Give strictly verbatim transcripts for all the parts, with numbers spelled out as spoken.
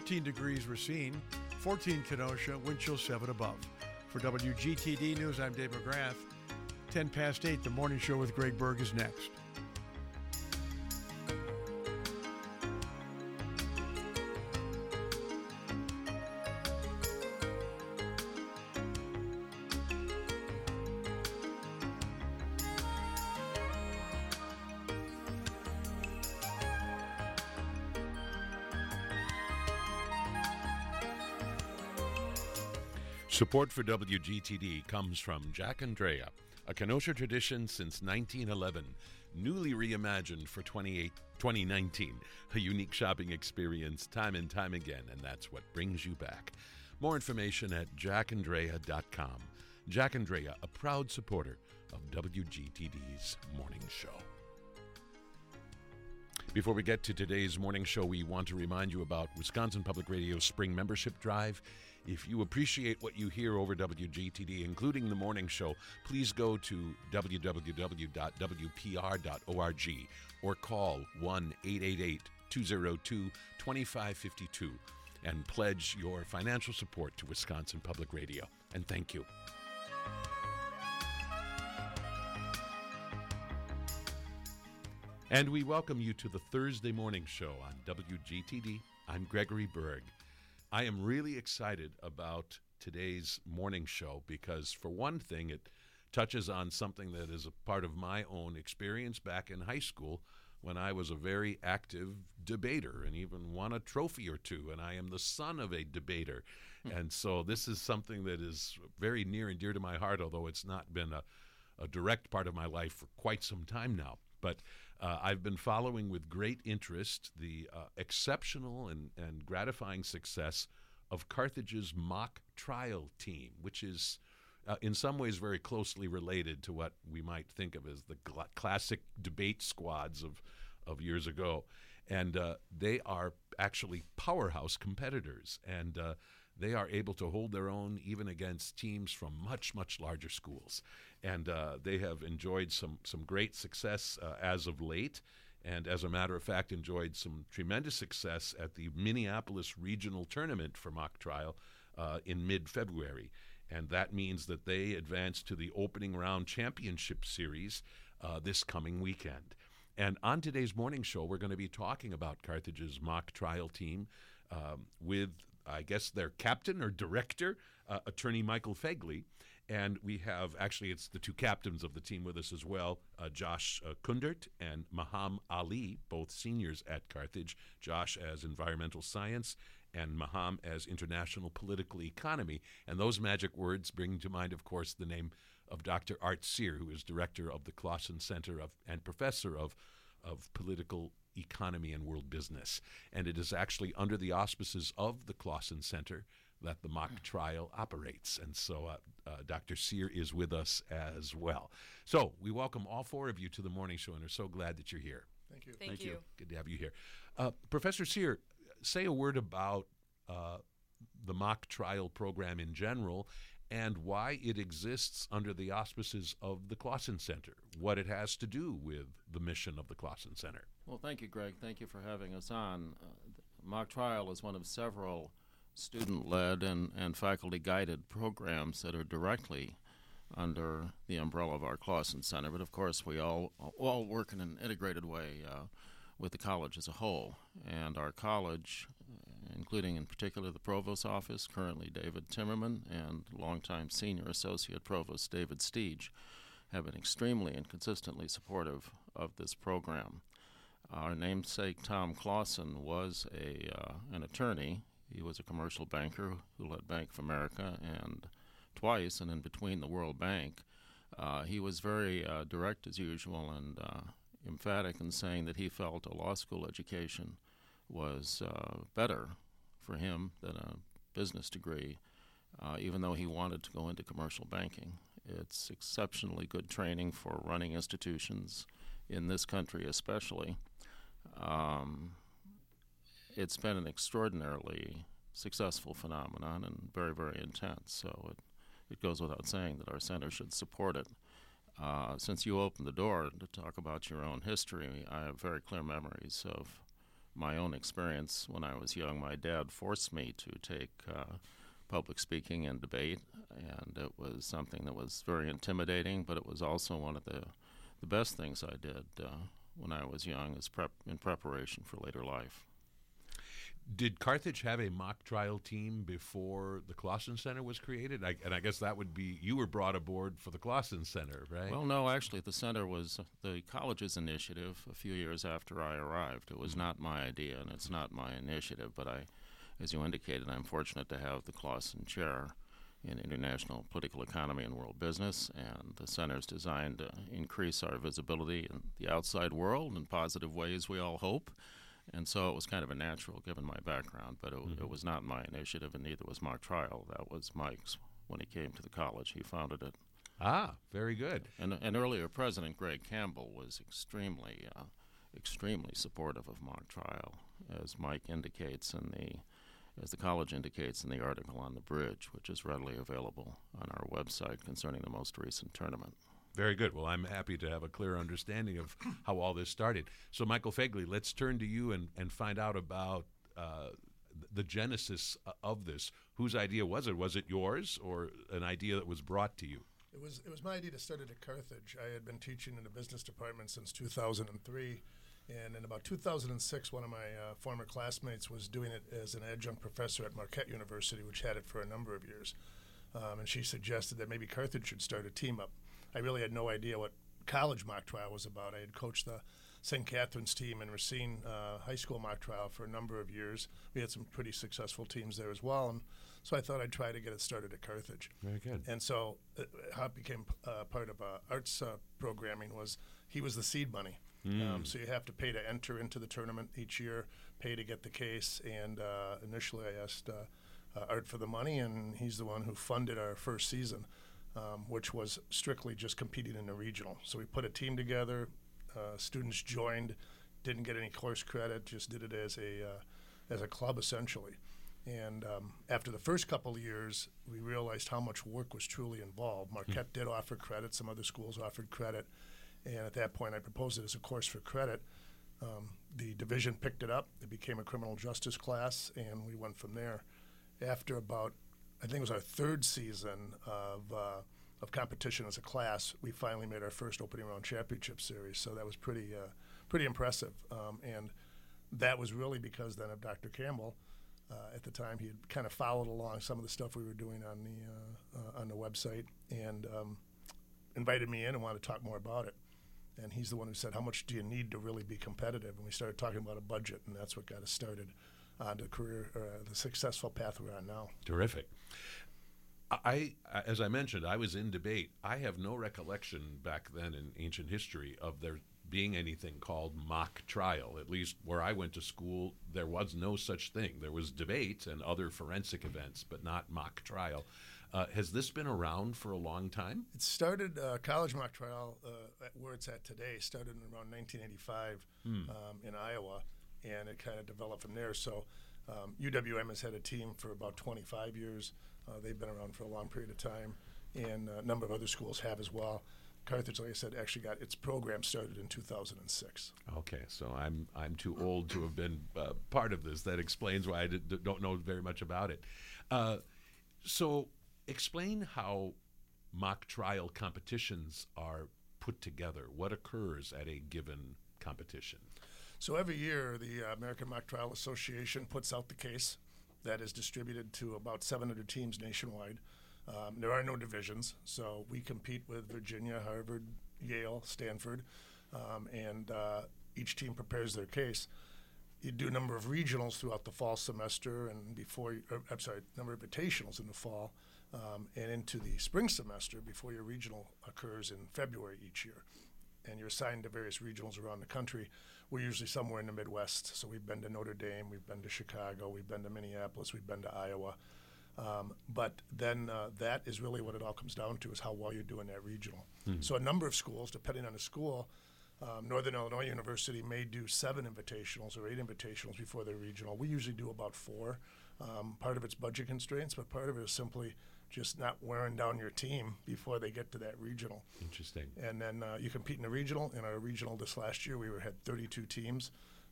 thirteen degrees Racine, fourteen Kenosha, wind chill seven above. For W G T D News, I'm Dave McGrath. ten past eight, the morning show with Greg Berg is next. Support for W G T D comes from Jack Andrea, a Kenosha tradition since nineteen eleven, newly reimagined for twenty nineteen. A unique shopping experience time and time again, and that's what brings you back. More information at jack andrea dot com. Jack Andrea, a proud supporter of W G T D's morning show. Before we get to today's morning show, we want to remind you about Wisconsin Public Radio's Spring Membership Drive. If you appreciate what you hear over W G T D, including the morning show, please go to w w w dot w p r dot org or call one eight eight eight, two zero two, two five five two and pledge your financial support to Wisconsin Public Radio. And thank you. And we welcome you to the Thursday morning show on W G T D. I'm Gregory Berg. I am really excited about today's morning show because, for one thing, it touches on something that is a part of my own experience back in high school when I was a very active debater and even won a trophy or two, and I am the son of a debater. Mm. And so this is something that is very near and dear to my heart, although it's not been a, a direct part of my life for quite some time now. But uh, I've been following with great interest the uh, exceptional and, and gratifying success of Carthage's mock trial team, which is uh, in some ways very closely related to what we might think of as the gl- classic debate squads of, of years ago. And uh, they are actually powerhouse competitors, and uh, they are able to hold their own even against teams from much, much larger schools. And uh, they have enjoyed some, some great success uh, as of late, and as a matter of fact, enjoyed some tremendous success at the Minneapolis Regional Tournament for mock trial uh, in mid-February. And that means that they advance to the opening round championship series uh, this coming weekend. And on today's morning show, we're going to be talking about Carthage's mock trial team um, with, I guess, their captain or director, uh, attorney Michael Fegley. And we have, actually, it's the two captains of the team with us as well, uh, Josh uh, Kundert and Maham Ali, both seniors at Carthage. Josh as environmental science and Maham as international political economy. And those magic words bring to mind, of course, the name of Doctor Art Sear, who is director of the Clausen Center of, and professor of, of political economy and world business. And it is actually under the auspices of the Clausen Center that the mock trial operates. And so uh, uh, Doctor Sear is with us as well. So we welcome all four of you to the morning show and are so glad that you're here. Thank you. Thank, Thank you. you. Good to have you here. Uh, Professor Sear, say a word about uh, the mock trial program in general and why it exists under the auspices of the Clausen Center, what it has to do with the mission of the Clausen Center. Well, thank you, Greg. Thank you for having us on. Uh, the mock trial is one of several student-led and, and faculty-guided programs that are directly under the umbrella of our Clausen Center. But, of course, we all, all work in an integrated way uh, with the college as a whole. And our college, including in particular the provost office, currently David Timmerman, and longtime senior associate provost David Steege, have been extremely and consistently supportive of this program. Our namesake Tom Clausen was a uh, an attorney. He was a commercial banker who led Bank of America and twice, and in between the World Bank. Uh, he was very uh, direct as usual and uh, emphatic in saying that he felt a law school education was uh, better for him than a business degree, uh, even though he wanted to go into commercial banking. It's exceptionally good training for running institutions in this country especially. Um, it's been an extraordinarily successful phenomenon and very, very intense, so it, it goes without saying that our center should support it. Uh, since you opened the door to talk about your own history, I have very clear memories of my own experience when I was young. My dad forced me to take uh, public speaking and debate, and it was something that was very intimidating, but it was also one of the, the best things I did uh, when I was young as prep, in preparation for later life. Did Carthage have a mock trial team before the Clausen Center was created? I, and I guess that would be, you were brought aboard for the Clausen Center, right? Well, no, actually, the center was the college's initiative a few years after I arrived. It was not my idea, and it's not my initiative, but I, as you indicated, I'm fortunate to have the Clausen Chair in International Political Economy and World Business, and the center is designed to increase our visibility in the outside world in positive ways, we all hope. And so it was kind of a natural, given my background, but it, mm-hmm. it was not my initiative, and neither was mock trial. That was Mike's when he came to the college. He founded it. Ah, very good. And, and earlier, President Greg Campbell was extremely, uh, extremely supportive of mock trial, as Mike indicates in the, as the college indicates in the article on the bridge, which is readily available on our website concerning the most recent tournament. Very good. Well, I'm happy to have a clear understanding of how all this started. So, Michael Fegley, let's turn to you and, and find out about uh, the genesis of this. Whose idea was it? Was it yours, or an idea that was brought to you? It was it was my idea to start it at Carthage. I had been teaching in the business department since two thousand three, and in about two thousand six, one of my uh, former classmates was doing it as an adjunct professor at Marquette University, which had it for a number of years. Um, and she suggested that maybe Carthage should start a team up. I really had no idea what college mock trial was about. I had coached the Saint Catherine's team in Racine uh, High School mock trial for a number of years. We had some pretty successful teams there as well, and so I thought I'd try to get it started at Carthage. Very good. And so uh, how it became uh, part of uh, arts uh, programming was he was the seed money. Mm. Um, so you have to pay to enter into the tournament each year, pay to get the case, and uh, initially I asked uh, uh, Art for the money, and he's the one who funded our first season. Um, which was strictly just competing in the regional. So we put a team together. Uh, students joined, didn't get any course credit, just did it as a uh, as a club essentially. And um, after the first couple of years, we realized how much work was truly involved. Marquette did offer credit. Some other schools offered credit. And at that point, I proposed it as a course for credit. Um, the division picked it up. It became a criminal justice class, and we went from there. After about I think it was our third season of uh, of competition as a class, we finally made our first opening round championship series. So that was pretty uh, pretty impressive. Um, and that was really because then of Doctor Campbell. Uh, at the time, he had kind of followed along some of the stuff we were doing on the uh, uh, on the website, and um, invited me in and wanted to talk more about it. And he's the one who said, "How much do you need to really be competitive?" And we started talking about a budget, and that's what got us started on the career, uh, the successful path we're on now. Terrific. I, as I mentioned, I was in debate. I have no recollection back then in ancient history of there being anything called mock trial. At least where I went to school, there was no such thing. There was debate and other forensic events, but not mock trial. Uh, has this been around for a long time? It started, uh, college mock trial, uh, at where it's at today, started in around nineteen eighty-five hmm. um, in Iowa. And it kind of developed from there. So um, U W M has had a team for about twenty-five years. Uh, they've been around for a long period of time, and a number of other schools have as well. Carthage, like I said, actually got its program started in two thousand six. Okay, so I'm I'm too old to have been uh, part of this. That explains why I did, don't know very much about it. Uh, so explain how mock trial competitions are put together. What occurs at a given competition? So every year, the uh, American Mock Trial Association puts out the case that is distributed to about seven hundred teams nationwide. Um, there are no divisions, so we compete with Virginia, Harvard, Yale, Stanford, um, and uh, each team prepares their case. You do a number of regionals throughout the fall semester, and before, you, or, I'm sorry, a number of invitationals in the fall, um, and into the spring semester before your regional occurs in February each year. And you're assigned to various regionals around the country. We're usually somewhere in the Midwest. So we've been to Notre Dame, we've been to Chicago, we've been to Minneapolis, we've been to Iowa. Um, but then uh, that is really what it all comes down to, is how well you're doing that regional. Mm-hmm. So a number of schools, depending on the school, um, Northern Illinois University may do seven invitationals or eight invitationals before their regional. We usually do about four. Um, part of it's budget constraints, but part of it is simply just not wearing down your team before they get to that regional. Interesting. And then uh, you compete in the regional. In our regional this last year, we were, had thirty-two teams.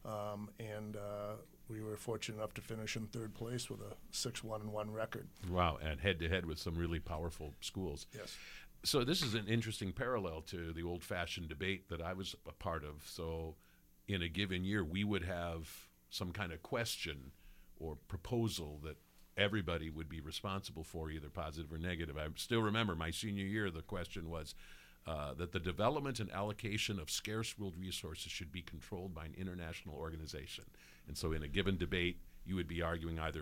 um, and uh, we were fortunate enough to finish in third place with a six one and one record. Wow, and head-to-head with some really powerful schools. Yes. So this is an interesting parallel to the old-fashioned debate that I was a part of. So in a given year, we would have some kind of question or proposal that everybody would be responsible for, either positive or negative. I still remember my senior year, the question was uh, that the development and allocation of scarce world resources should be controlled by an international organization. And so in a given debate, you would be arguing either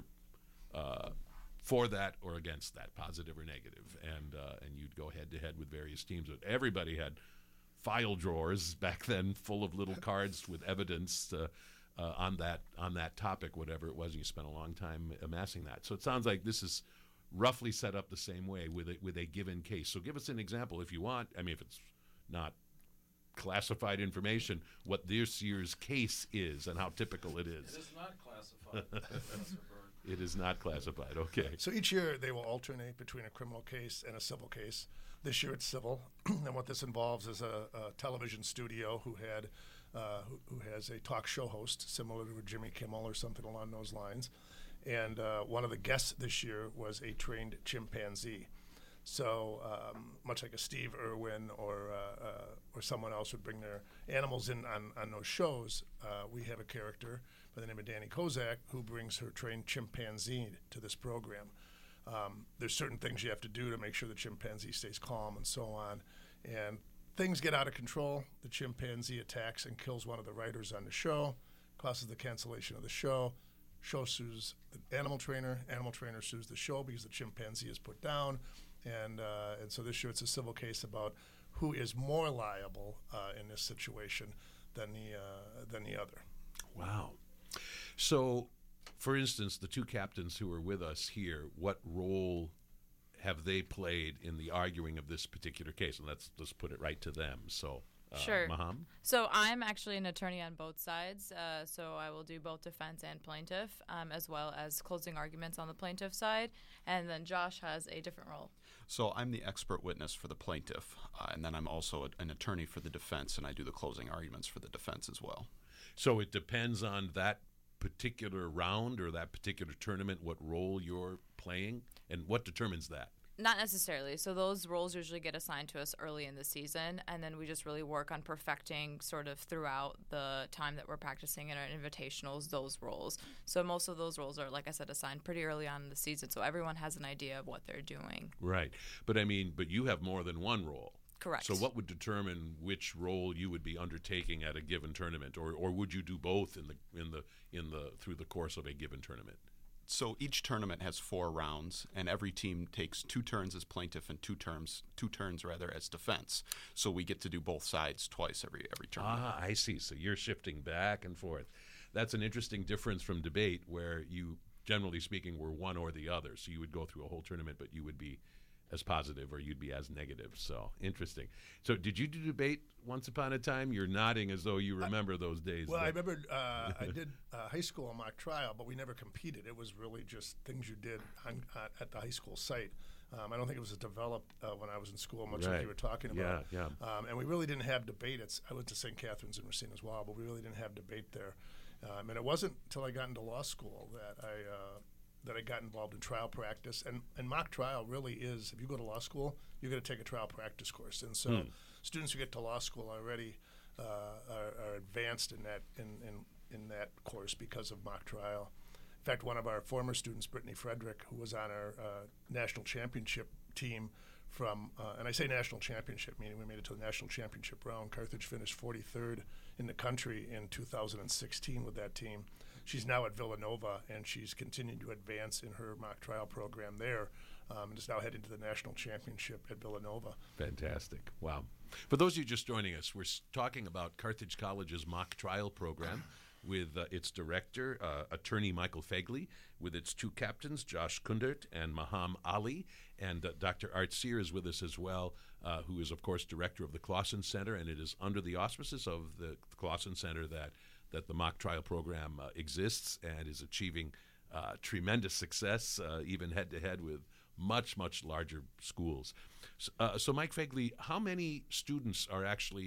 uh, for that or against that, positive or negative. And, uh, and you'd go head-to-head with various teams. But everybody had file drawers back then full of little cards with evidence uh, uh, on that on that topic, whatever it was. And you spent a long time amassing that. So it sounds like this is roughly set up the same way with a, with a given case. So give us an example if you want. I mean, if it's not classified information, what this year's case is and how typical it is. It is not classified, Professor Berg. It is not classified. Okay. So each year they will alternate between a criminal case and a civil case. This year it's civil, and what this involves is a, a television studio who had uh, who, who has a talk show host similar to Jimmy Kimmel or something along those lines. And uh, one of the guests this year was a trained chimpanzee. So um, much like a Steve Irwin or uh, uh, or someone else would bring their animals in on, on those shows, uh, we have a character by the name of Danny Kozak who brings her trained chimpanzee to this program. Um, there's certain things you have to do to make sure the chimpanzee stays calm and so on. And things get out of control. The chimpanzee attacks and kills one of the writers on the show, causes the cancellation of the show. Show sues the animal trainer. Animal trainer sues the show because the chimpanzee is put down. And uh, and so this year it's a civil case about who is more liable uh, in this situation than the uh, than the other. Wow. So, for instance, the two captains who are with us here, what role have they played in the arguing of this particular case? And let's let's put it right to them. So, uh, Sure. Maham? So I'm actually an attorney on both sides. Uh, so I will do both defense and plaintiff, um, as well as closing arguments on the plaintiff side. And then Josh has a different role. So I'm the expert witness for the plaintiff, uh, and then I'm also a, an attorney for the defense, and I do the closing arguments for the defense as well. So it depends on that particular round or that particular tournament, what role you're playing, and what determines that? Not necessarily. So those roles usually get assigned to us early in the season, and then we just really work on perfecting sort of throughout the time that we're practicing in our invitationals those roles. So most of those roles are, like I said, assigned pretty early on in the season, so everyone has an idea of what they're doing. Right. But I mean, but you have more than one role. Correct. So what would determine which role you would be undertaking at a given tournament, or, or would you do both in the in the in the through the course of a given tournament? So each tournament has four rounds, and every team takes two turns as plaintiff and two terms, two turns rather as defense. So we get to do both sides twice every every tournament. Ah, I see. So you're shifting back and forth. That's an interesting difference from debate, where you, generally speaking, were one or the other. So you would go through a whole tournament, but you would be as positive or you'd be as negative. So interesting. So did you do debate once upon a time? You're nodding as though you remember I, those days. Well, but. I remember uh, I did uh, high school mock trial, but we never competed. It was really just things you did on, uh, at the high school site. Um, I don't think it was developed uh, when I was in school, much right. like you were talking about. Yeah, yeah. Um, and we really didn't have debate. It's, I went to Saint Catherine's in Racine as well, but we really didn't have debate there. Um, and it wasn't until I got into law school that I uh, that I got involved in trial practice. And, and mock trial really is, if you go to law school, you're going to take a trial practice course. And so mm. students who get to law school already uh, are, are advanced in that in, in, in that course because of mock trial. In fact, one of our former students, Brittany Frederick, who was on our uh, national championship team from, uh, and I say national championship, meaning we made it to the national championship round. Carthage finished forty-third in the country in two thousand sixteen with that team. She's now at Villanova, and she's continuing to advance in her mock trial program there, um, and is now heading to the national championship at Villanova. Fantastic. Wow. For those of you just joining us, we're talking about Carthage College's mock trial program with uh, its director, uh, attorney Michael Fegley, with its two captains, Josh Kundert and Maham Ali, and uh, Doctor Art Sear is with us as well, uh, who is, of course, director of the Clausen Center, and it is under the auspices of the Clausen Center that that the mock trial program uh, exists and is achieving uh, tremendous success, uh, even head-to-head with much, much larger schools. So, uh, so Mike Fegley, how many students are actually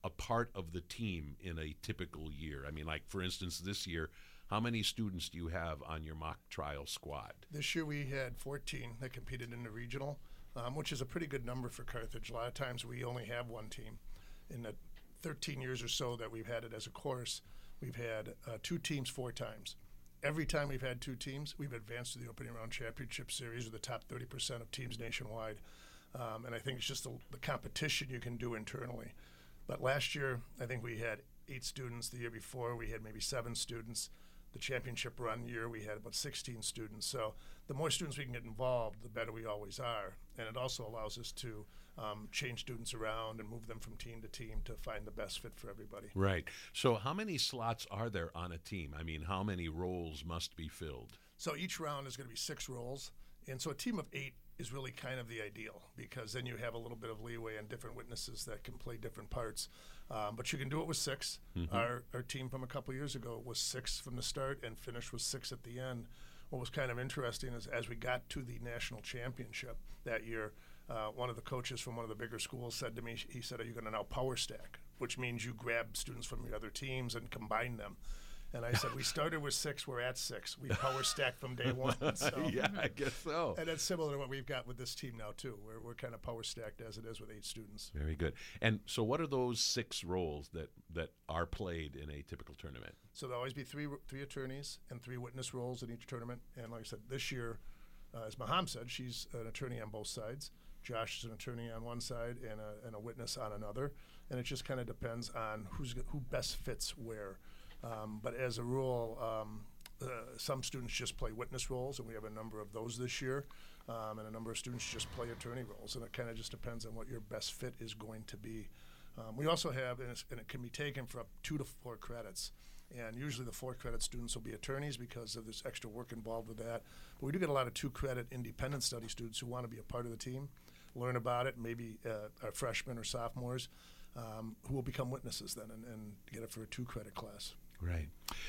a part of the team in a typical year? I mean, like, for instance, this year, how many students do you have on your mock trial squad? This year we had fourteen that competed in the regional, um, which is a pretty good number for Carthage. A lot of times we only have one team. In the thirteen years or so that we've had it as a course, we've had uh, two teams four times. Every time we've had two teams, we've advanced to the opening round championship series with the top thirty percent of teams nationwide. Um, and I think it's just the, the competition you can do internally. But last year, I think we had eight students. The year before, we had maybe seven students. The championship run year, we had about sixteen students. So the more students we can get involved, the better we always are. And it also allows us to um, change students around and move them from team to team to find the best fit for everybody. Right. So how many slots are there on a team? I mean, how many roles must be filled? So each round is going to be six roles. And so a team of eight is really kind of the ideal, because then you have a little bit of leeway and different witnesses that can play different parts. Um, but you can do it with six. Mm-hmm. Our our team from a couple years ago was six from the start and finished with six at the end. What was kind of interesting is as we got to the national championship that year, uh, one of the coaches from one of the bigger schools said to me, he said, "Are you going to now power stack?" Which means you grab students from your other teams and combine them. And I said, we started with six, we're at six. We power stacked from day one. So. Yeah, I guess so. And it's similar to what we've got with this team now, too. We're, we're kind of power stacked as it is with eight students. Very good. And so what are those six roles that, that are played in a typical tournament? So there'll always be three three attorneys and three witness roles in each tournament. And like I said, this year, uh, as Maham said, she's an attorney on both sides. Josh is an attorney on one side and a, and a witness on another. And it just kind of depends on who's who best fits where. Um, but as a rule, um, uh, some students just play witness roles, and we have a number of those this year, um, and a number of students just play attorney roles, and it kind of just depends on what your best fit is going to be. Um, we also have, and, and it can be taken for up two to four credits, and usually the four credit students will be attorneys because of this extra work involved with that. But we do get a lot of two credit independent study students who want to be a part of the team, learn about it, maybe uh, are freshmen or sophomores, um, who will become witnesses then and, and get it for a two credit class. Right.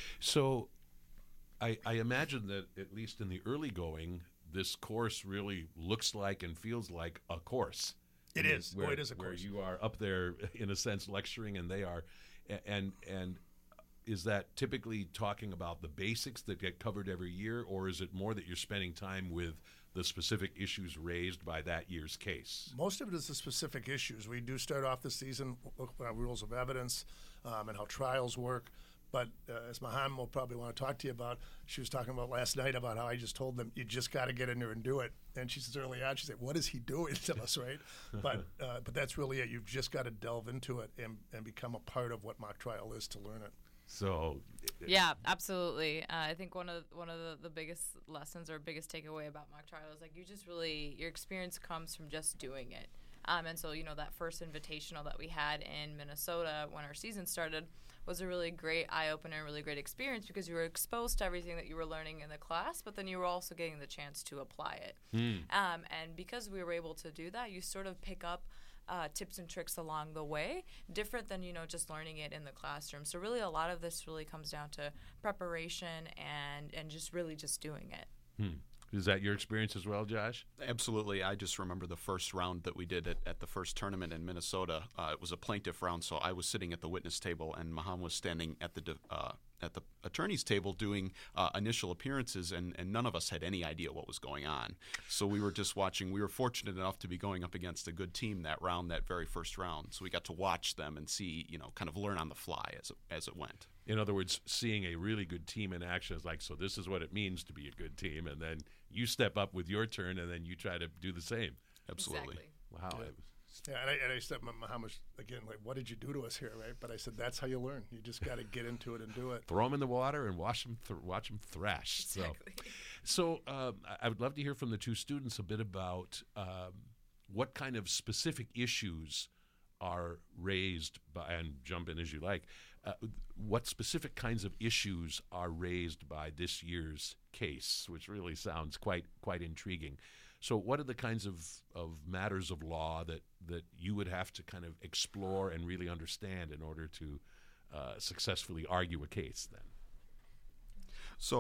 So I, I imagine that at least in the early going, this course really looks like and feels like a course. It is. Where, oh, it is a where course. you are up there, in a sense, lecturing, and they are. And and is that typically talking about the basics that get covered every year, or is it more that you're spending time with the specific issues raised by that year's case? Most of it is the specific issues. We do start off the season looking at rules of evidence um, and how trials work. But uh, as Maham will probably want to talk to you about, she was talking about last night about how I just told them, you just got to get in there and do it. And she says early on, she said, what is he doing to us, right? But uh, but that's really it. You've just got to delve into it and, and become a part of what mock trial is to learn it. So, yeah, absolutely. Uh, I think one of one of the, the biggest lessons or biggest takeaway about mock trial is like you just really, your experience comes from just doing it. Um, and so, you know, that first invitational that we had in Minnesota when our season started was a really great eye-opener, really great experience because you were exposed to everything that you were learning in the class, but then you were also getting the chance to apply it. Mm. Um, and because we were able to do that, you sort of pick up uh, tips and tricks along the way, different than, you know, just learning it in the classroom. So really a lot of this really comes down to preparation and, and just really just doing it. Hmm. Is that your experience as well, Josh? Absolutely. I just remember the first round that we did at, at the first tournament in Minnesota. Uh, it was a plaintiff round, so I was sitting at the witness table, and Maham was standing at the uh, at the attorney's table doing uh, initial appearances, and, and none of us had any idea what was going on. So we were just watching. We were fortunate enough to be going up against a good team that round, that very first round. So we got to watch them and see, you know, kind of learn on the fly as it, as it went. In other words, seeing a really good team in action is like, so this is what it means to be a good team, and then you step up with your turn, and then you try to do the same. Absolutely. Exactly. Wow. Yeah, yeah and, I, and I said, Muhammad, again, like, what did you do to us here, right? But I said, that's how you learn. You just got to get into it and do it. Throw them in the water and watch them, th- watch them thrash. Exactly. So, so um, I would love to hear from the two students a bit about um, what kind of specific issues are raised by, and jump in as you like, uh, what specific kinds of issues are raised by this year's case, which really sounds quite quite intriguing. So what are the kinds of, of matters of law that, that you would have to kind of explore and really understand in order to uh, successfully argue a case then? So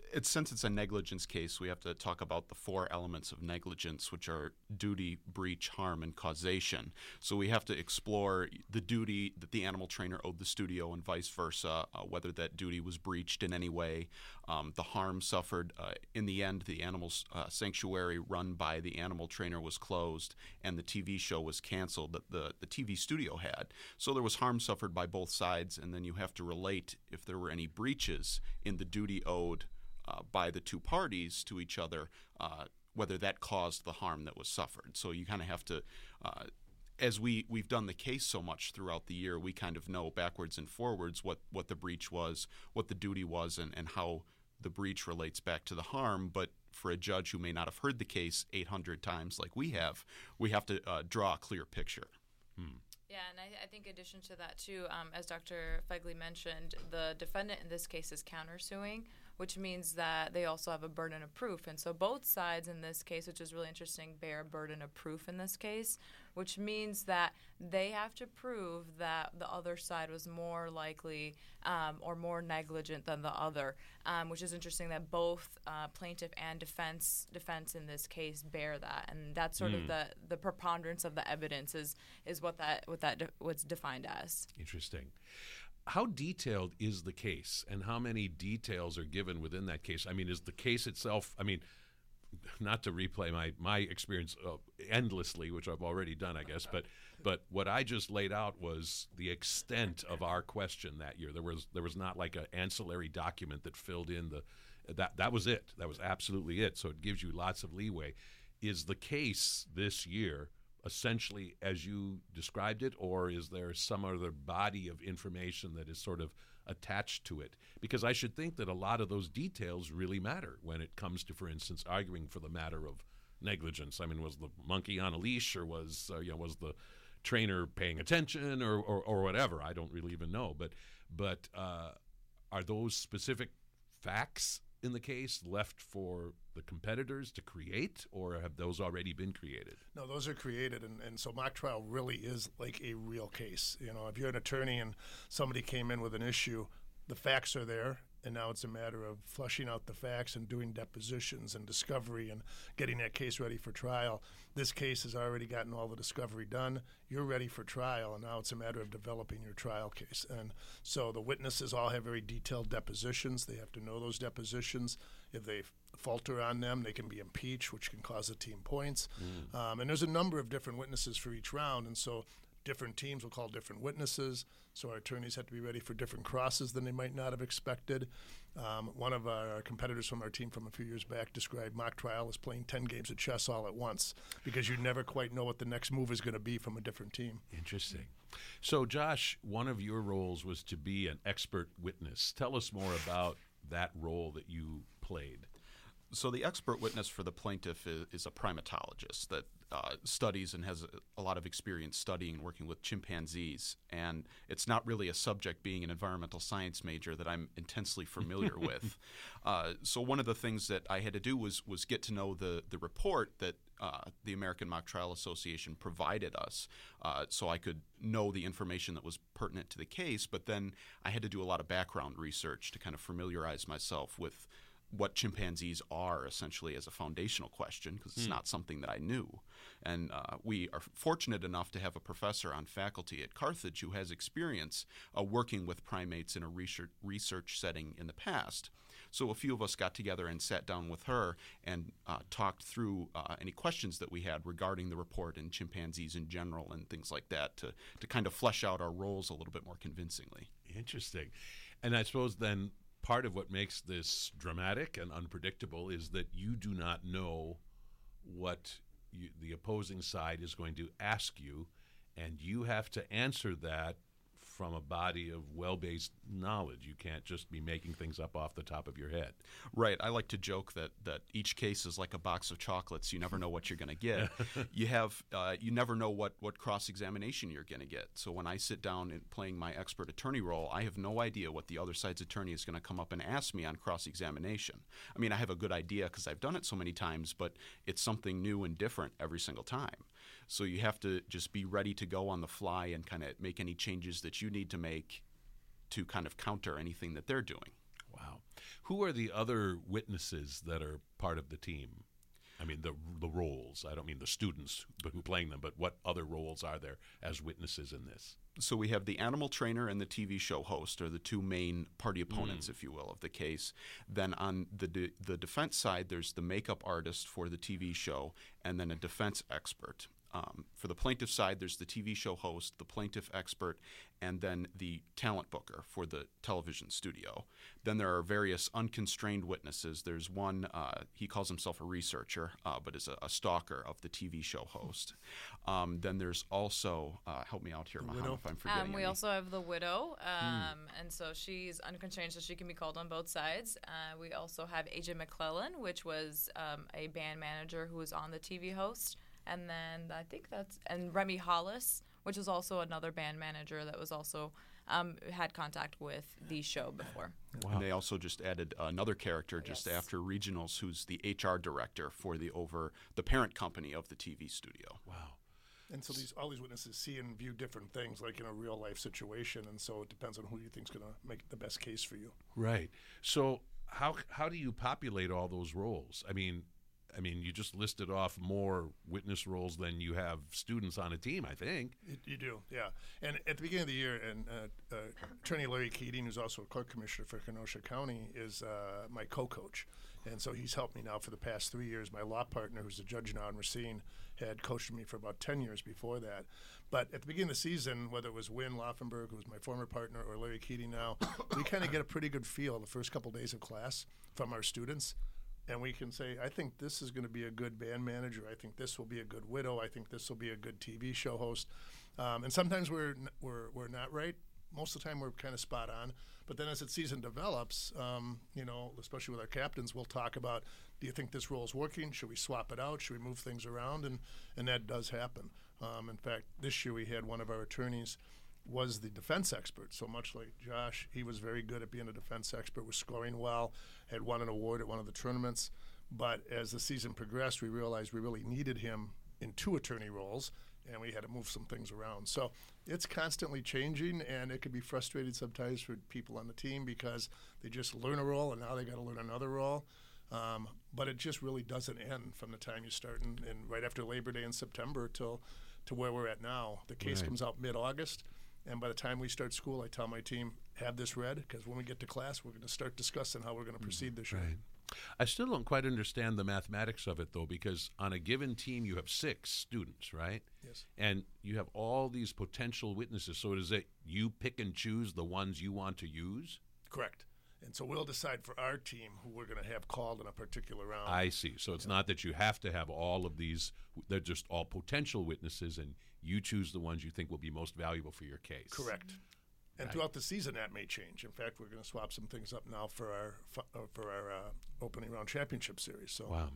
it's since it's a negligence case, we have to talk about the four elements of negligence, which are duty, breach, harm, and causation. So we have to explore the duty that the animal trainer owed the studio and vice versa, uh, whether that duty was breached in any way, um, the harm suffered. Uh, in the end, the animal uh, sanctuary run by the animal trainer was closed, and the T V show was canceled that the, the T V studio had. So there was harm suffered by both sides, and then you have to relate if there were any breaches in the duty owed uh, by the two parties to each other, uh, whether that caused the harm that was suffered. So you kind of have to, uh, as we, we've done the case so much throughout the year, we kind of know backwards and forwards what, what the breach was, what the duty was, and, and how the breach relates back to the harm. But for a judge who may not have heard the case eight hundred times like we have, we have to uh, draw a clear picture. Hmm. Yeah, and I, I think in addition to that, too, um, as Doctor Fegley mentioned, the defendant in this case is countersuing, which means that they also have a burden of proof. And so both sides in this case, which is really interesting, bear a burden of proof in this case, which means that they have to prove that the other side was more likely um, or more negligent than the other, um, which is interesting that both uh, plaintiff and defense defense in this case bear that. And that's sort Mm. of the, the preponderance of the evidence is is what that what that de- what's defined as. Interesting. How detailed is the case, and how many details are given within that case? I mean, is the case itself, I mean, not to replay my, my experience uh, endlessly, which I've already done, I guess, but but what I just laid out was the extent of our question that year. There was there was not like an ancillary document that filled in the, that, that was it. That was absolutely it. So it gives you lots of leeway. Is the case this year essentially as you described it, or is there some other body of information that is sort of attached to it? Because I should think that a lot of those details really matter when it comes to, for instance, arguing for the matter of negligence. I mean, was the monkey on a leash, or was uh, you know was the trainer paying attention, or, or or whatever? I don't really even know. But but uh, are those specific facts in the case left for the competitors to create, or have those already been created? No, those are created, and, and so mock trial really is like a real case. You know, if you're an attorney and somebody came in with an issue, the facts are there, and now it's a matter of fleshing out the facts and doing depositions and discovery and getting that case ready for trial. This case has already gotten all the discovery done. You're ready for trial, and now it's a matter of developing your trial case. And so the witnesses all have very detailed depositions. They have to know those depositions. If they falter on them, they can be impeached, which can cause the team points. Mm. Um, and there's a number of different witnesses for each round, and so different teams will call different witnesses, so our attorneys have to be ready for different crosses than they might not have expected. Um, one of our competitors from our team from a few years back described mock trial as playing ten games of chess all at once, because you never quite know what the next move is going to be from a different team. Interesting. So, Josh, one of your roles was to be an expert witness. Tell us more about that role that you played. So the expert witness for the plaintiff is, is a primatologist that uh, studies and has a, a lot of experience studying and working with chimpanzees. And it's not really a subject, being an environmental science major, that I'm intensely familiar with. Uh, so one of the things that I had to do was was get to know the, the report that uh, the American Mock Trial Association provided us, uh, so I could know the information that was pertinent to the case. But then I had to do a lot of background research to kind of familiarize myself with what chimpanzees are, essentially, as a foundational question, because it's mm. not something that I knew. And uh, we are fortunate enough to have a professor on faculty at Carthage who has experience uh, working with primates in a research, research setting in the past. So a few of us got together and sat down with her and uh, talked through uh, any questions that we had regarding the report and chimpanzees in general and things like that, to, to kind of flesh out our roles a little bit more convincingly. Interesting. And I suppose then part of what makes this dramatic and unpredictable is that you do not know what you, the opposing side is going to ask you, and you have to answer that from a body of well-based knowledge. You can't just be making things up off the top of your head. Right. I like to joke that, that each case is like a box of chocolates. You never know what you're going to get. You have uh, you never know what, what cross-examination you're going to get. So when I sit down and playing my expert attorney role, I have no idea what the other side's attorney is going to come up and ask me on cross-examination. I mean, I have a good idea because I've done it so many times, but it's something new and different every single time. So you have to just be ready to go on the fly and kind of make any changes that you need to make to kind of counter anything that they're doing. Wow. Who are the other witnesses that are part of the team? I mean, the the roles. I don't mean the students who who playing them, but what other roles are there as witnesses in this? So we have the animal trainer and the T V show host are the two main party opponents, mm. if you will, of the case. Then on the de- the defense side, there's the makeup artist for the T V show and then a defense expert. Um, for the plaintiff side, there's the T V show host, the plaintiff expert, and then the talent booker for the television studio. Then there are various unconstrained witnesses. There's one, uh, he calls himself a researcher, uh, but is a, a stalker of the T V show host. Um, then there's also, uh, help me out here, Mahan, if I'm forgetting Um, we any. also have the widow, um, mm. and so she's unconstrained, so she can be called on both sides. Uh, we also have A J McClellan, which was um, a band manager who was on the T V host. And then I think that's and Remy Hollis, which is also another band manager that was also um, had contact with the show before. Wow. And they also just added another character just yes. after regionals, who's the H R director for the over the parent company of the T V studio. Wow. And so these all these witnesses see and view different things, like in a real life situation, and so it depends on who you think's going to make the best case for you. Right. So how how do you populate all those roles? I mean. I mean, you just listed off more witness roles than you have students on a team, I think. You, you do, yeah. And at the beginning of the year, and uh, uh, Attorney Larry Keating, who's also a court commissioner for Kenosha County, is uh, my co-coach. And so he's helped me now for the past three years. My law partner, who's a judge now in Racine, had coached me for about ten years before that. But at the beginning of the season, whether it was Wynn Laufenberg, who was my former partner, or Larry Keating now, we kind of get a pretty good feel the first couple days of class from our students. And we can say, I think this is going to be a good band manager. I think this will be a good widow. I think this will be a good T V show host. Um, and sometimes we're, n- we're we're not right. Most of the time we're kind of spot on. But then as the season develops, um, you know, especially with our captains, we'll talk about, do you think this role is working? Should we swap it out? Should we move things around? And, and that does happen. Um, in fact, this year we had one of our attorneys was the defense expert. So much like Josh, he was very good at being a defense expert, was scoring well, had won an award at one of the tournaments. But as the season progressed, we realized we really needed him in two attorney roles, and we had to move some things around. So it's constantly changing, and it can be frustrating sometimes for people on the team because they just learn a role, and now they got to learn another role. Um, but it just really doesn't end from the time you start in, in right after Labor Day in September till to where we're at now. The case Right. comes out mid-August. And by the time we start school, I tell my team, have this read, because when we get to class, we're going to start discussing how we're going to proceed this year. Right. I still don't quite understand the mathematics of it, though, because on a given team you have six students, right? Yes. And you have all these potential witnesses. So is it you pick and choose the ones you want to use? Correct. And so we'll decide for our team who we're going to have called in a particular round. I see. So it's yeah. not that you have to have all of these. They're just all potential witnesses, and you choose the ones you think will be most valuable for your case. Correct. And right. throughout the season, that may change. In fact, we're going to swap some things up now for our for our uh, opening round championship series. So wow.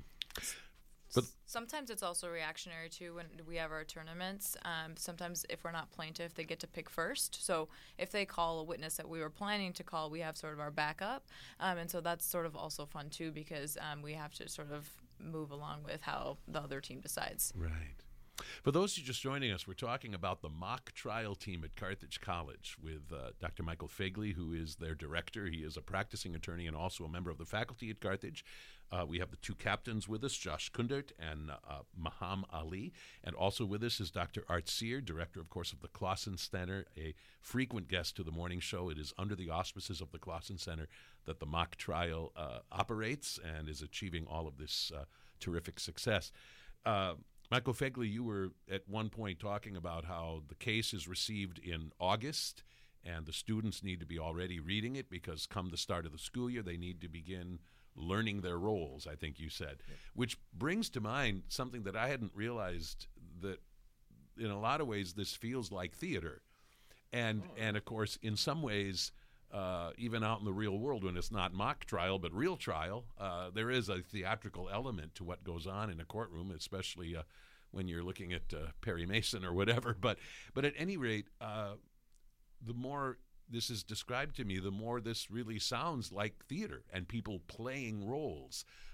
But sometimes it's also reactionary too when we have our tournaments. Um, sometimes if we're not plaintiff, they get to pick first. So if they call a witness that we were planning to call, we have sort of our backup. Um, and so that's sort of also fun too because um, we have to sort of move along with how the other team decides. Right. For those who are just joining us, we're talking about the mock trial team at Carthage College with uh, Doctor Michael Fegley, who is their director. He is a practicing attorney and also a member of the faculty at Carthage. Uh, we have the two captains with us, Josh Kundert and uh, Maham Ali. And also with us is Doctor Art Sear, director, of course, of the Clausen Center, a frequent guest to the morning show. It is under the auspices of the Clausen Center that the mock trial uh, operates and is achieving all of this uh, terrific success. Uh, Michael Fegley, you were at one point talking about how the case is received in August and the students need to be already reading it because come the start of the school year, they need to begin learning their roles, I think you said, yeah. Which brings to mind something that I hadn't realized, that in a lot of ways this feels like theater. And, oh. and of course, in some ways, uh, even out in the real world when it's not mock trial but real trial, uh, there is a theatrical element to what goes on in a courtroom, especially uh, when you're looking at uh, Perry Mason or whatever. But, but at any rate, uh, the more this is described to me, the more this really sounds like theater and people playing roles.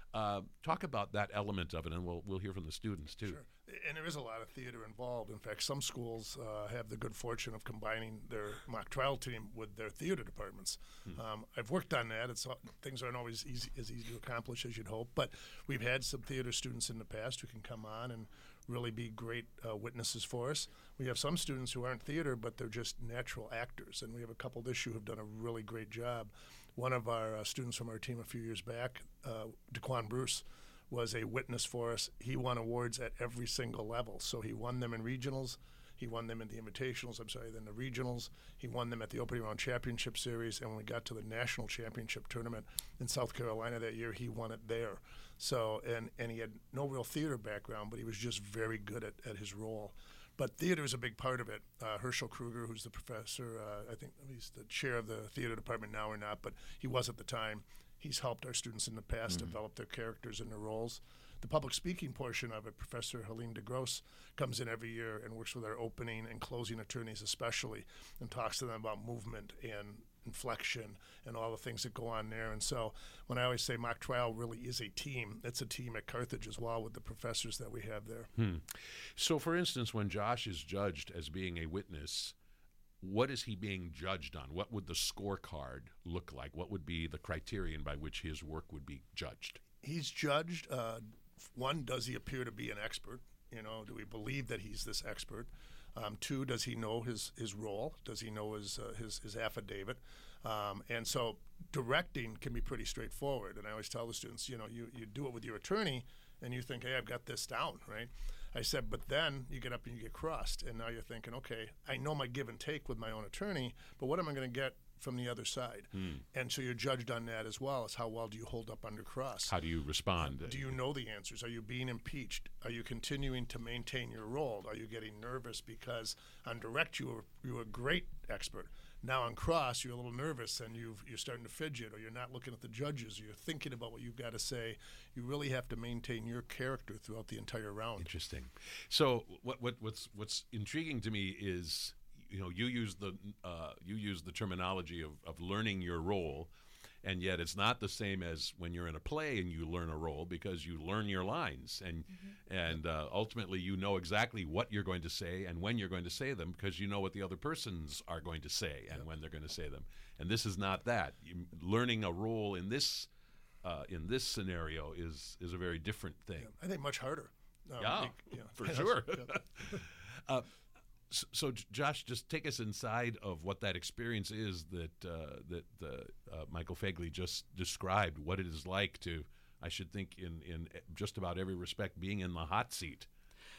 Uh, talk about that element of it, and we'll we'll hear from the students too. Sure. And there is a lot of theater involved. In fact, some schools uh, have the good fortune of combining their mock trial team with their theater departments. Hmm. Um, I've worked on that. It's things aren't always easy, as easy to accomplish as you'd hope, but we've had some theater students in the past who can come on and really be great uh, witnesses for us. We have some students who aren't theater, but they're just natural actors, and we have a couple this year who've done a really great job. One of our uh, students from our team a few years back, uh, DeQuan Bruce, was a witness for us. He won awards at every single level. So he won them in regionals, he won them in the invitationals, I'm sorry, then the regionals, he won them at the opening round championship series, and when we got to the national championship tournament in South Carolina that year, he won it there. So, and, and he had no real theater background, but he was just very good at, at his role. But theater is a big part of it. Uh, Herschel Kruger, who's the professor, uh, I think he's the chair of the theater department now or not, but he was at the time. He's helped our students in the past mm-hmm. develop their characters and their roles. The public speaking portion of it, Professor Helene DeGrosse comes in every year and works with our opening and closing attorneys especially and talks to them about movement and inflection and all the things that go on there. And so when I always say mock trial really is a team, it's a team at Carthage as well with the professors that we have there. Hmm. So, for instance, when Josh is judged as being a witness, what is he being judged on? What would the scorecard look like? What would be the criterion by which his work would be judged? He's judged, uh, one, does he appear to be an expert? You know, do we believe that he's this expert? Um, two, does he know his, his role? Does he know his uh, his, his affidavit? Um, and so directing can be pretty straightforward. And I always tell the students, you know, you, you do it with your attorney and you think, hey, I've got this down, right? I said, but then you get up and you get crossed, and now you're thinking, okay, I know my give and take with my own attorney, but what am I going to get from the other side? Mm. And so you're judged on that as well as how well do you hold up under cross? How do you respond? Do you know the answers? Are you being impeached? Are you continuing to maintain your role? Are you getting nervous because on direct you were, you were a great expert? Now on cross, you're a little nervous and you've, you're starting to fidget, or you're not looking at the judges, or you're thinking about what you've got to say. You really have to maintain your character throughout the entire round. Interesting. So what, what what's what's intriguing to me is, you know, you use the uh, you use the terminology of, of learning your role, and yet it's not the same as when you're in a play and you learn a role, because you learn your lines, and mm-hmm. and uh, ultimately you know exactly what you're going to say and when you're going to say them, because you know what the other persons are going to say and yep. when they're going to say them. And this is not that. You, learning a role in this uh, in this scenario is is a very different thing. Yeah, I think much harder. Um, yeah, it, yeah, for sure. Yeah. uh, So, so, Josh, just take us inside of what that experience is that uh, that uh, uh, Michael Fegley just described. What it is like to, I should think, in in just about every respect, being in the hot seat.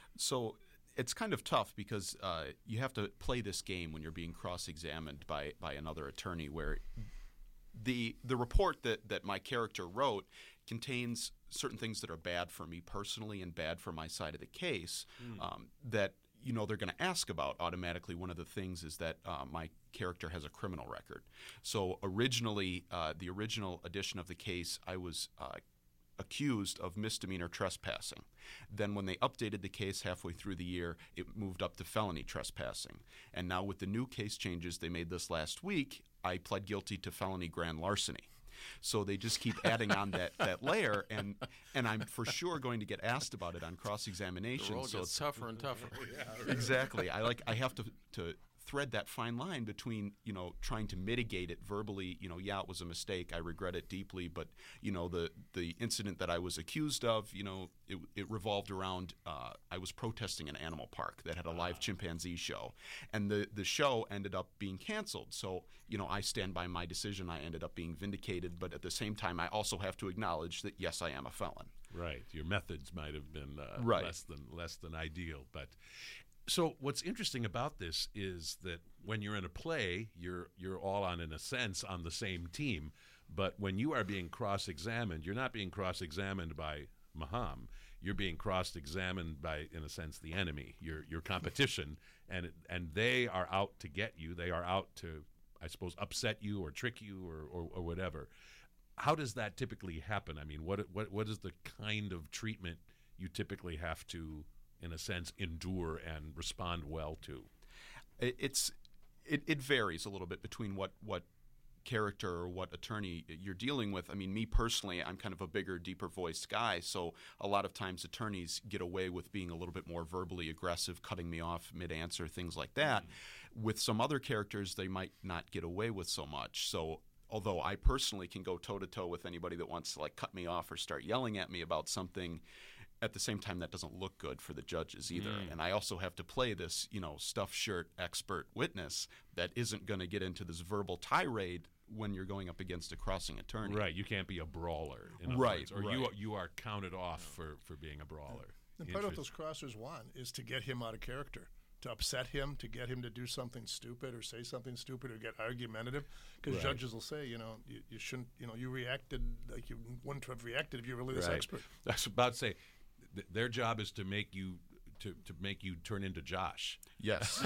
So it's kind of tough because uh, you have to play this game when you're being cross-examined by by another attorney, where the the report that that my character wrote contains certain things that are bad for me personally and bad for my side of the case. Mm. Um, that. You know, they're going to ask about automatically. One of the things is that uh, my character has a criminal record. So originally, uh, the original edition of the case, I was uh, accused of misdemeanor trespassing. Then when they updated the case halfway through the year, it moved up to felony trespassing. And now with the new case changes they made this last week, I pled guilty to felony grand larceny. So they just keep adding on that, that layer, and and I'm for sure going to get asked about it on cross-examination. The road so gets it's tougher and tougher. Yeah, right. Exactly. I like I have to to thread that fine line between, you know, trying to mitigate it verbally. You know, yeah, it was a mistake. I regret it deeply. But you know, the the incident that I was accused of, you know, it, it revolved around uh, I was protesting an animal park that had a live chimpanzee show, and the the show ended up being canceled. So you know, I stand by my decision. I ended up being vindicated. But at the same time, I also have to acknowledge that yes, I am a felon. Right. Your methods might have been uh, right. less than less than ideal, but. So what's interesting about this is that when you're in a play, you're you're all on, in a sense, on the same team. But when you are being cross-examined, you're not being cross-examined by Maham. You're being cross-examined by, in a sense, the enemy, your your competition, and and they are out to get you. They are out to, I suppose, upset you or trick you or or, or whatever. How does that typically happen? I mean, what what what is the kind of treatment you typically have to, in a sense, endure and respond well to? It's it, it varies a little bit between what what character or what attorney you're dealing with. I mean, me personally, I'm kind of a bigger, deeper voiced guy, so a lot of times attorneys get away with being a little bit more verbally aggressive, cutting me off mid-answer, things like that. Mm-hmm. With some other characters, they might not get away with so much. So although I personally can go toe-to-toe with anybody that wants to like cut me off or start yelling at me about something, at the same time, that doesn't look good for the judges either. Mm. And I also have to play this, you know, stuffed shirt expert witness that isn't going to get into this verbal tirade when you're going up against a crossing attorney. Right. You can't be a brawler. In other right. words, or right. you, you are counted off for, for being a brawler. And part of what those crossers want is to get him out of character, to upset him, to get him to do something stupid or say something stupid or get argumentative. Because right. judges will say, you know, you, you shouldn't, you know, you reacted like you wouldn't have reacted if you were really this right. expert. I was about to say, their job is to make you to, to make you turn into Josh. Yes.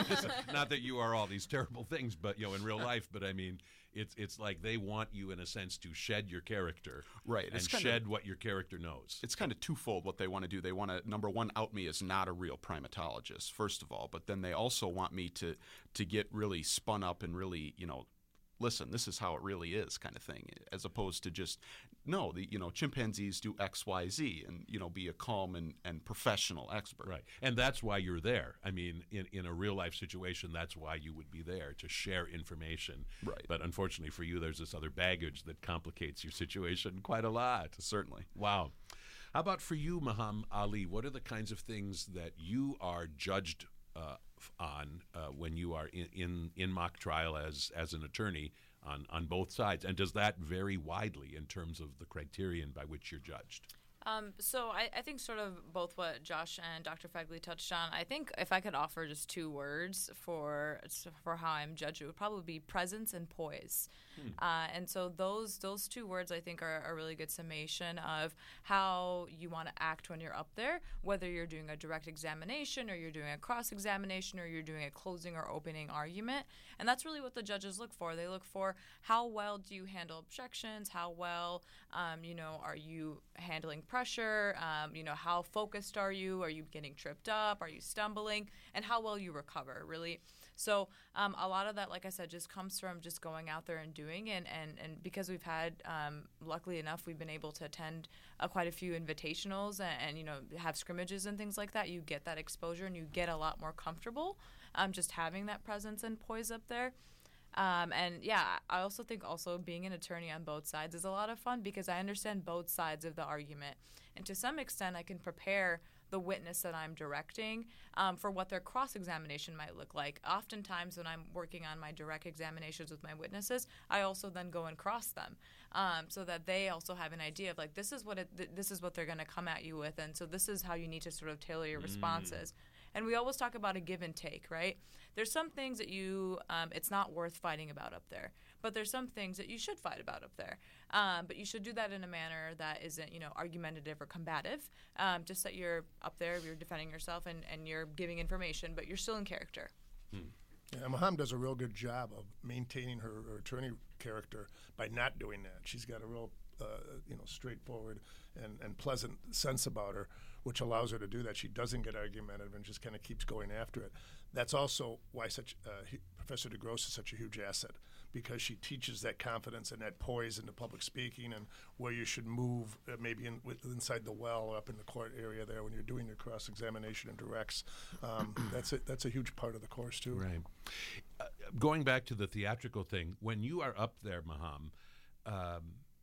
Not that you are all these terrible things, but you know, in real life. But I mean, it's it's like they want you, in a sense, to shed your character, right? And it's shed of, what your character knows. It's kind of twofold what they want to do. They want to, number one, out me as not a real primatologist, first of all. But then they also want me to to get really spun up and really, you know, listen, this is how it really is, kind of thing, as opposed to just, no, the you know chimpanzees do X, Y, Z, and you know be a calm and, and professional expert. Right, and that's why you're there. I mean, in, in a real life situation, that's why you would be there, to share information. Right. But unfortunately for you, there's this other baggage that complicates your situation quite a lot. Certainly. Wow. How about for you, Muhammad Ali? What are the kinds of things that you are judged uh, on uh, when you are in, in, in mock trial as as an attorney on, on both sides? And does that vary widely in terms of the criterion by which you're judged? Um, so I, I think sort of both what Josh and Doctor Fegley touched on. I think if I could offer just two words for for how I'm judged, it would probably be presence and poise. Hmm. Uh, and so those those two words, I think, are a really good summation of how you want to act when you're up there, whether you're doing a direct examination or you're doing a cross-examination or you're doing a closing or opening argument. And that's really what the judges look for. They look for how well do you handle objections, how well, um, you know, are you handling pressure, um, you know, how focused are you, are you getting tripped up, are you stumbling, and how well you recover, really. So um, a lot of that, like I said, just comes from just going out there and doing, and, and, and because we've had, um, luckily enough, we've been able to attend uh, quite a few invitationals and, and, you know, have scrimmages and things like that. You get that exposure and you get a lot more comfortable um, just having that presence and poise up there. Um, and yeah, I also think also being an attorney on both sides is a lot of fun because I understand both sides of the argument. And to some extent, I can prepare the witness that I'm directing um, for what their cross-examination might look like. Oftentimes when I'm working on my direct examinations with my witnesses, I also then go and cross them um, so that they also have an idea of like, this is what it, th- this is what they're going to come at you with, and so this is how you need to sort of tailor your mm. responses. And we always talk about a give and take, right? There's some things that you, um, it's not worth fighting about up there. But there's some things that you should fight about up there. Um, but you should do that in a manner that isn't, you know, argumentative or combative. Um, just that you're up there, you're defending yourself, and, and you're giving information, but you're still in character. Hmm. Yeah, Maham does a real good job of maintaining her, her attorney character by not doing that. She's got a real, uh, you know, straightforward and, and pleasant sense about her, which allows her to do that. She doesn't get argumentative and just kind of keeps going after it. That's also why such uh, he, Professor DeGrosse is such a huge asset, because she teaches that confidence and that poise into public speaking and where you should move, uh, maybe in, with, inside the well or up in the court area there when you're doing your cross-examination and directs. Um, that's a, that's a huge part of the course too. Right. Uh, going back to the theatrical thing, when you are up there, Maham, um,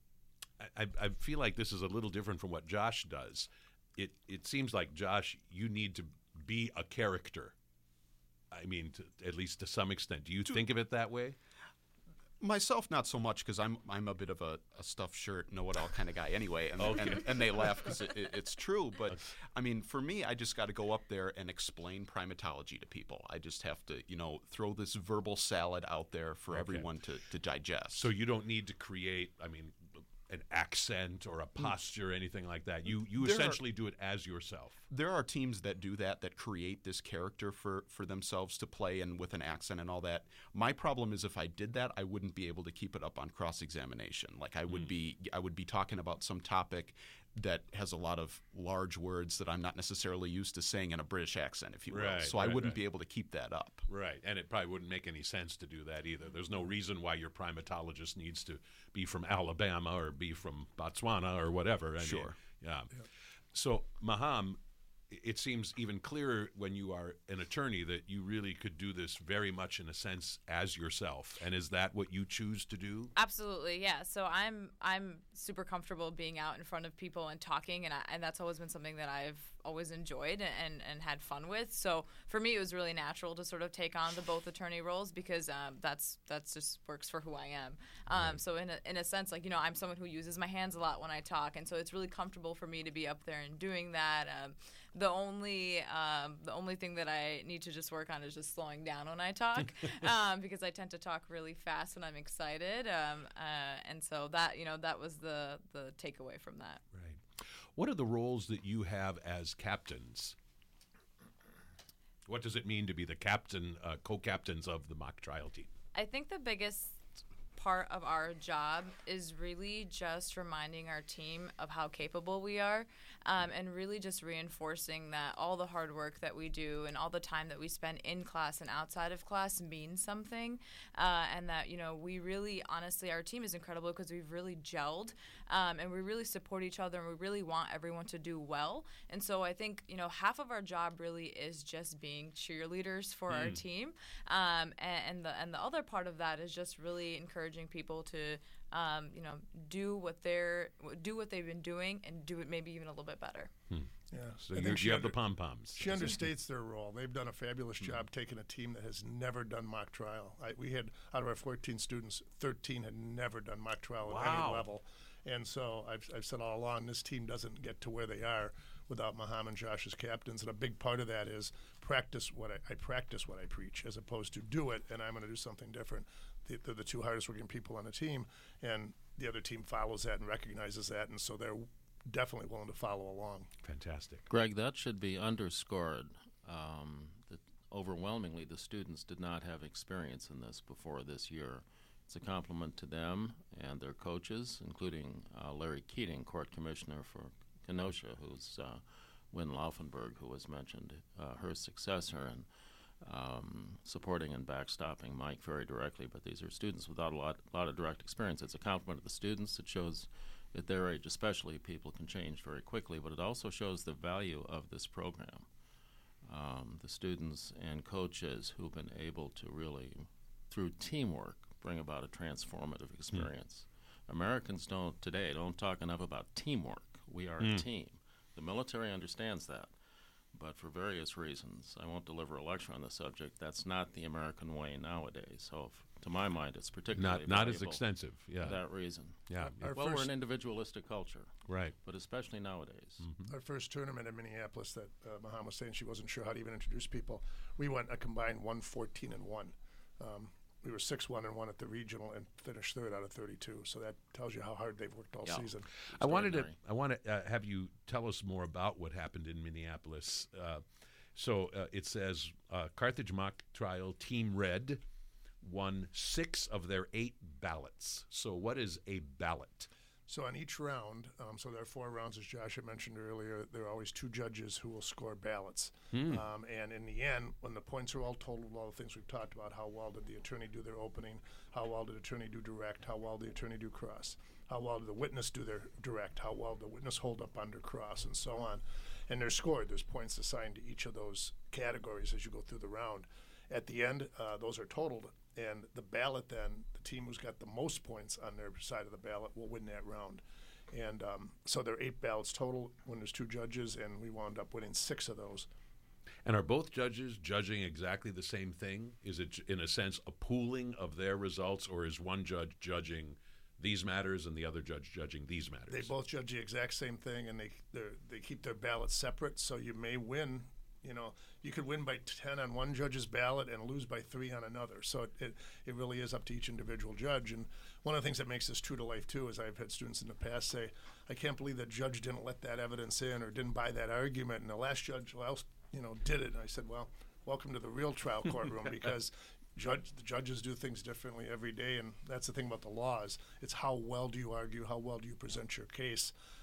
I, I feel like this is a little different from what Josh does. It it seems like, Josh, you need to be a character. I mean, to, at least to some extent. Do you to think of it that way? Myself, not so much, because I'm I'm a bit of a, a stuffed shirt, know-it-all kind of guy anyway, and okay. and, and they laugh because it, it, it's true. But okay. I mean, for me, I just got to go up there and explain primatology to people. I just have to, you know, throw this verbal salad out there for okay. everyone to, to digest. So you don't need to create, I mean, an accent or a posture or anything like that. You you there essentially are, do it as yourself. There are teams that do that, that create this character for, for themselves to play and with an accent and all that. My problem is if I did that, I wouldn't be able to keep it up on cross-examination. Like I would mm. be I would be talking about some topic that has a lot of large words that I'm not necessarily used to saying in a British accent, if you will. Right, so I right, wouldn't right. be able to keep that up. Right, and it probably wouldn't make any sense to do that either. There's no reason why your primatologist needs to be from Alabama or be from Botswana or whatever. I mean, Sure. yeah. So, Maham, it seems even clearer when you are an attorney that you really could do this very much in a sense as yourself. And is that what you choose to do? Absolutely, yeah. So I'm I'm super comfortable being out in front of people and talking, and I, and that's always been something that I've always enjoyed and, and had fun with. So for me, it was really natural to sort of take on the both attorney roles because um, that's that's just works for who I am. Um, Right. So in a, in a sense, like, you know, I'm someone who uses my hands a lot when I talk, and so it's really comfortable for me to be up there and doing that. Um, the only um, the only thing that I need to just work on is just slowing down when I talk um, because I tend to talk really fast when I'm excited. Um, uh, and so that, you know, that was the the takeaway from that. Right. What are the roles that you have as captains? What does it mean to be the captain, uh, co-captains of the mock trial team? I think the biggest part of our job is really just reminding our team of how capable we are, um, and really just reinforcing that all the hard work that we do and all the time that we spend in class and outside of class means something, uh, and that, you know, we really, honestly, our team is incredible because we've really gelled, um, and we really support each other, and we really want everyone to do well. And so I think, you know, half of our job really is just being cheerleaders for our team, um, and, and the and the other part of that is just really encouraging people to, um, you know, do what they're do what they've been doing and do it maybe even a little bit better. Yeah. So I you, think she you have the under- pom poms. She understates their role. They've done a fabulous job taking a team that has never done mock trial. I, we had, out of our fourteen students, thirteen had never done mock trial at Wow. any level. And so I've, I've said all along, this team doesn't get to where they are without Maham and Josh as captains. And a big part of that is practice what I, I practice what I preach, as opposed to do it and I'm going to do something different. They- They're the two hardest working people on the team, and the other team follows that and recognizes that, and so they're definitely willing to follow along. Fantastic. Greg, that should be underscored. Um, that overwhelmingly, the students did not have experience in this before this year. It's a compliment to them and their coaches, including uh, Larry Keating, court commissioner for Kenosha, who's uh, Wynn Laufenberg, who was mentioned, uh, her successor, and um, supporting and backstopping Mike very directly. But these are students without a lot, lot of direct experience. It's a compliment to the students. It shows at their age especially, people can change very quickly, but it also shows the value of this program. Um, the students and coaches who've been able to really, through teamwork, bring about a transformative experience. Mm. Americans don't today don't talk enough about teamwork. We are mm. a team. The military understands that, but for various reasons, I won't deliver a lecture on the subject. That's not the American way nowadays. So, if, to my mind, it's particularly Not not as valuable extensive. Yeah. for that reason. Yeah. Our Well, we're first- an individualistic culture, Right. but especially nowadays. Mm-hmm. Our first tournament in Minneapolis that uh, Maham was saying she wasn't sure how to even introduce people, we went a combined one fourteen and one. Um, we were six one and one at the regional and finished third out of thirty-two. So that tells you how hard they've worked all Yeah. season. I wanted to. Extraordinary. I want to uh, have you tell us more about what happened in Minneapolis. Uh, so uh, it says uh, Carthage Mock Trial Team Red won six of their eight ballots. So what is a ballot? So on each round, um, so there are four rounds, as Josh had mentioned earlier, there are always two judges who will score ballots. Hmm. Um, and in the end, when the points are all totaled, all the things we've talked about, how well did the attorney do their opening, how well did the attorney do direct, how well did the attorney do cross, how well did the witness do their direct, how well did the witness hold up under cross, and so on. And they're scored. There's points assigned to each of those categories as you go through the round. At the end, uh, those are totaled, and the ballot then, the team who's got the most points on their side of the ballot will win that round. And um, so there are eight ballots total when there's two judges, and we wound up winning six of those. And are both judges judging exactly the same thing? Is it, in a sense, a pooling of their results, or is one judge judging these matters and the other judge judging these matters? They both judge the exact same thing, and they they're- they keep their ballots separate, so you may win. You know, you could win by ten on one judge's ballot and lose by three on another. So it, it, it really is up to each individual judge. And one of the things that makes this true to life, too, is I've had students in the past say, I can't believe that judge didn't let that evidence in or didn't buy that argument. And the last judge, well, you know, did it. And I said, well, welcome to the real trial courtroom because judge the judges do things differently every day. And that's the thing about the law is it's how well do you argue, how well do you present your case.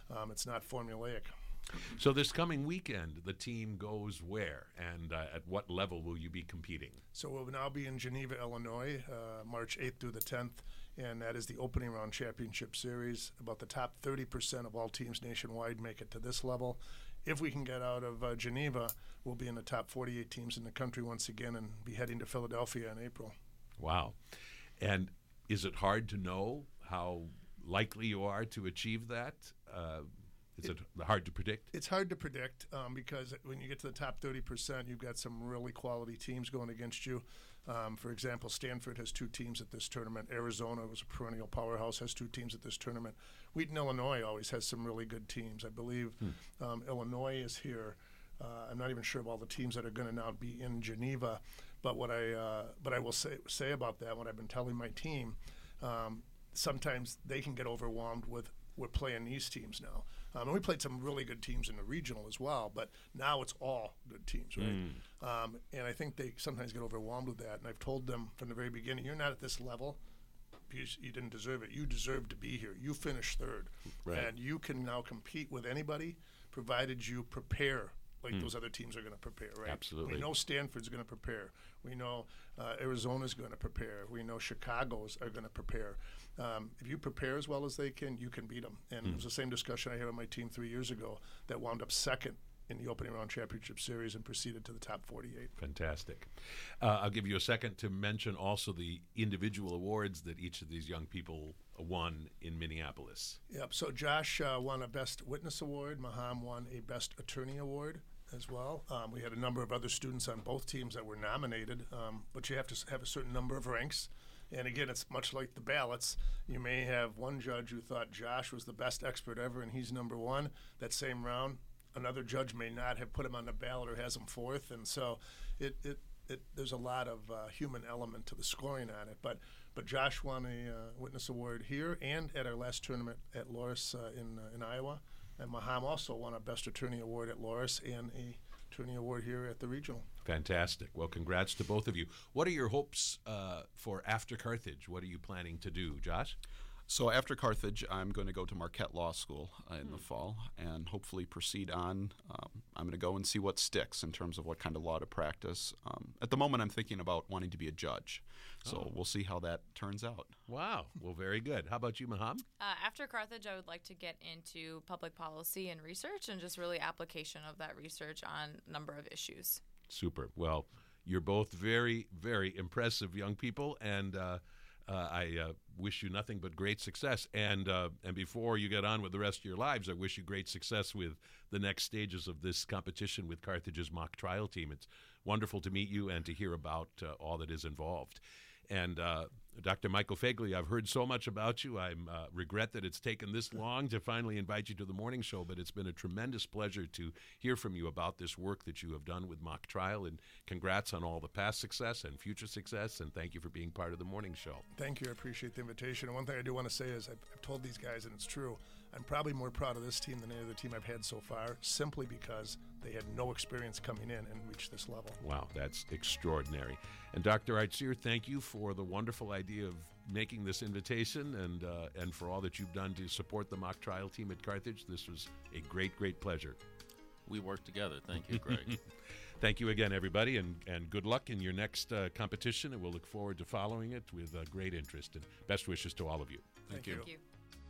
um, it's not formulaic. So this coming weekend, the team goes where, and uh, at what level will you be competing? So we'll now be in Geneva, Illinois, uh, March eighth through the tenth, and that is the opening round championship series. About the top thirty percent of all teams nationwide make it to this level. If we can get out of uh, Geneva, we'll be in the top forty-eight teams in the country once again and be heading to Philadelphia in April. Wow. And is it hard to know how likely you are to achieve that? Uh, Is it, it hard to predict? It's hard to predict um, because when you get to the top thirty percent, you've got some really quality teams going against you. Um, for example, Stanford has two teams at this tournament. Arizona was a perennial powerhouse, has two teams at this tournament. Wheaton, Illinois always has some really good teams. I believe hmm. um, Illinois is here. Uh, I'm not even sure of all the teams that are going to now be in Geneva. But what I uh, but I will say say about that, what I've been telling my team, um, sometimes they can get overwhelmed with we're playing these teams now. Um, and we played some really good teams in the regional as well, but now it's all good teams, right? Mm. Um, and I think they sometimes get overwhelmed with that. And I've told them from the very beginning, you're not at this level because you didn't deserve it. You deserve to be here. You finished third. Right. And you can now compete with anybody provided you prepare like mm. those other teams are going to prepare, right? Absolutely. We know Stanford's going to prepare. We know uh, Arizona's going to prepare. We know Chicago's are going to prepare. Um, if you prepare as well as they can, you can beat them. And mm. it was the same discussion I had on my team three years ago that wound up second in the opening round championship series and proceeded to the top forty-eight. Fantastic. Uh, I'll give you a second to mention also the individual awards that each of these young people won in Minneapolis. Yep. So Josh uh, won a Best Witness Award. Maham won a Best Attorney Award as well. Um, we had a number of other students on both teams that were nominated, um, but you have to have a certain number of ranks. And again, it's much like the ballots. You may have one judge who thought Josh was the best expert ever and he's number one. That same round, another judge may not have put him on the ballot or has him fourth. And so it, it, it there's a lot of uh, human element to the scoring on it. But but Josh won a uh, Witness Award here and at our last tournament at Loras uh, in, uh, in Iowa. And Maham also won a Best Attorney Award at Loras and a Attorney Award here at the Regional. Fantastic. Well, congrats to both of you. What are your hopes uh, for after Carthage? What are you planning to do, Josh? So after Carthage, I'm going to go to Marquette Law School uh, in hmm. the fall and hopefully proceed on. Um, I'm going to go and see what sticks in terms of what kind of law to practice. Um, at the moment, I'm thinking about wanting to be a judge. So oh. we'll see how that turns out. Wow. Well, very good. How about you, Maham? Uh, after Carthage, I would like to get into public policy and research and just really application of that research on a number of issues. Super. Well, you're both very, very impressive young people, and uh, uh, I uh, wish you nothing but great success. And uh, and before you get on with the rest of your lives, I wish you great success with the next stages of this competition with Carthage's mock trial team. It's wonderful to meet you and to hear about uh, all that is involved. And uh, Doctor Michael Fegley, I've heard so much about you. I uh, regret that it's taken this long to finally invite you to the morning show, but it's been a tremendous pleasure to hear from you about this work that you have done with mock trial. And congrats on all the past success and future success, and thank you for being part of the morning show. Thank you. I appreciate the invitation. And one thing I do want to say is I've, I've told these guys, and it's true, I'm probably more proud of this team than any other team I've had so far, simply because they had no experience coming in and reached this level. Wow, that's extraordinary. And Doctor Artsier, thank you for the wonderful idea of making this invitation and uh, and for all that you've done to support the mock trial team at Carthage. This was a great, great pleasure. We work together. Thank you, Greg. Thank you again, everybody, and, and good luck in your next uh, competition, and we'll look forward to following it with uh, great interest. And best wishes to all of you. Thank, Thank you. Thank you.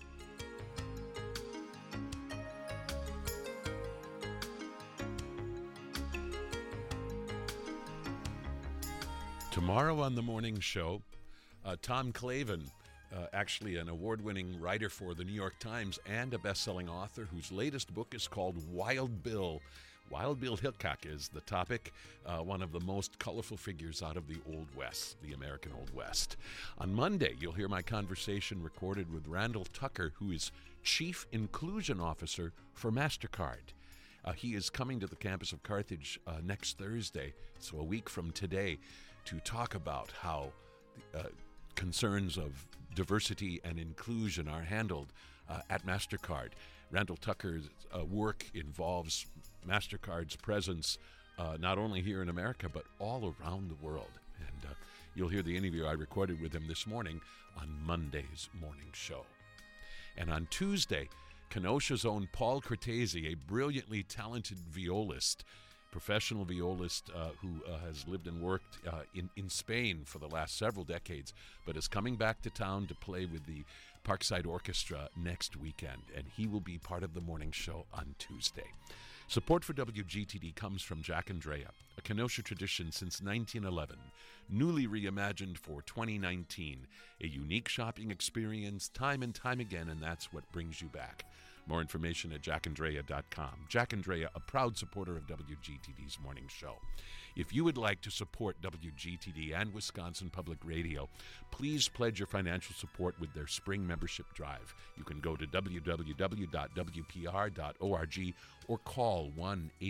Tomorrow on the morning show, uh, Tom Clavin, uh, actually an award-winning writer for the New York Times and a best-selling author whose latest book is called Wild Bill. Wild Bill Hickok is the topic, uh, one of the most colorful figures out of the Old West, the American Old West. On Monday, you'll hear my conversation recorded with Randall Tucker, who is Chief Inclusion Officer for MasterCard. Uh, he is coming to the campus of Carthage uh, next Thursday, so a week from today, to talk about how uh, concerns of diversity and inclusion are handled uh, at MasterCard. Randall Tucker's uh, work involves MasterCard's presence uh, not only here in America, but all around the world. And uh, you'll hear the interview I recorded with him this morning on Monday's morning show. And on Tuesday, Kenosha's own Paul Cortese, a brilliantly talented violist, professional violist uh, who uh, has lived and worked uh, in, in Spain for the last several decades, but is coming back to town to play with the Parkside Orchestra next weekend, and he will be part of the morning show on Tuesday. Support for W G T D comes from Jack and Drea, a Kenosha tradition since nineteen eleven, newly reimagined for twenty nineteen, a unique shopping experience time and time again, and that's what brings you back. More information at jack and drea dot com. Jack and Drea, a proud supporter of W G T D's morning show. If you would like to support W G T D and Wisconsin Public Radio, please pledge your financial support with their spring membership drive. You can go to w w w dot w p r dot org or call one eight